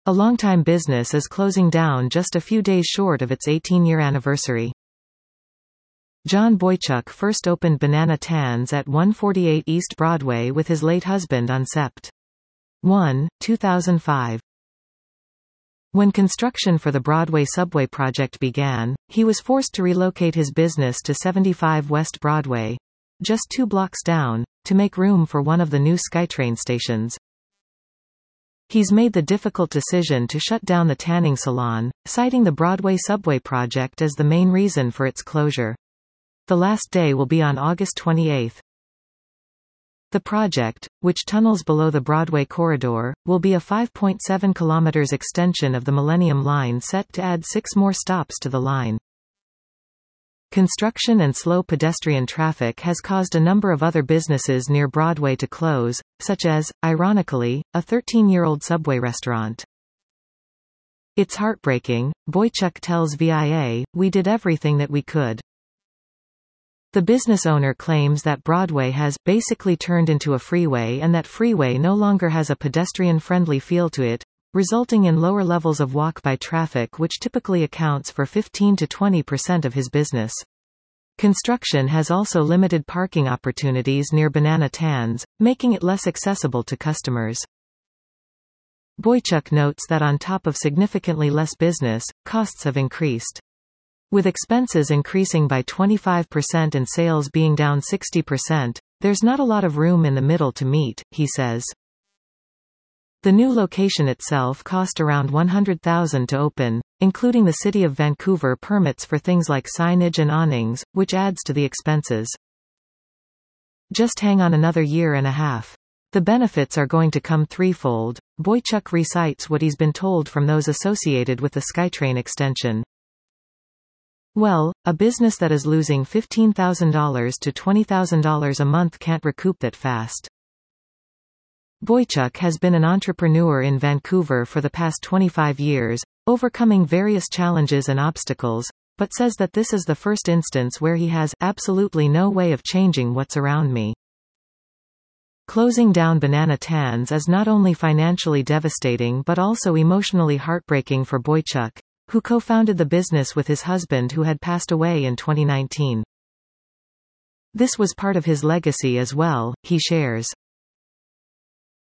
A longtime business is closing down just a few days short of its 18-year anniversary. John Boychuk first opened Banana Tans at 148 East Broadway with his late husband on Sept. 1, 2005. When construction for the Broadway subway project began, he was forced to relocate his business to 75 West Broadway, just 2 blocks down, to make room for one of the new SkyTrain stations. He's made the difficult decision to shut down the tanning salon, citing the Broadway subway project as the main reason for its closure. The last day will be on August 28. The project, which tunnels below the Broadway corridor, will be a 5.7 km extension of the Millennium Line set to add 6 more stops to the line. Construction and slow pedestrian traffic has caused a number of other businesses near Broadway to close, such as, ironically, a 13-year-old Subway restaurant. It's heartbreaking, Boychuk tells VIA, "We did everything that we could." The business owner claims that Broadway has basically turned into a freeway and that freeway no longer has a pedestrian-friendly feel to it, resulting in lower levels of walk-by traffic which typically accounts for 15 to 20% of his business. Construction has also limited parking opportunities near Banana Tans, making it less accessible to customers. Boychuk notes that on top of significantly less business, costs have increased. With expenses increasing by 25% and sales being down 60%, there's not a lot of room in the middle to meet, he says. The new location itself cost around $100,000 to open, including the City of Vancouver permits for things like signage and awnings, which adds to the expenses. Just hang on another year and a half. The benefits are going to come threefold. Boychuk recites what he's been told from those associated with the SkyTrain extension. Well, a business that is losing $15,000 to $20,000 a month can't recoup that fast. Boychuk has been an entrepreneur in Vancouver for the past 25 years, overcoming various challenges and obstacles, but says that this is the first instance where he has absolutely no way of changing what's around me. Closing down Banana Tans is not only financially devastating but also emotionally heartbreaking for Boychuk, who co-founded the business with his husband who had passed away in 2019. This was part of his legacy as well, he shares.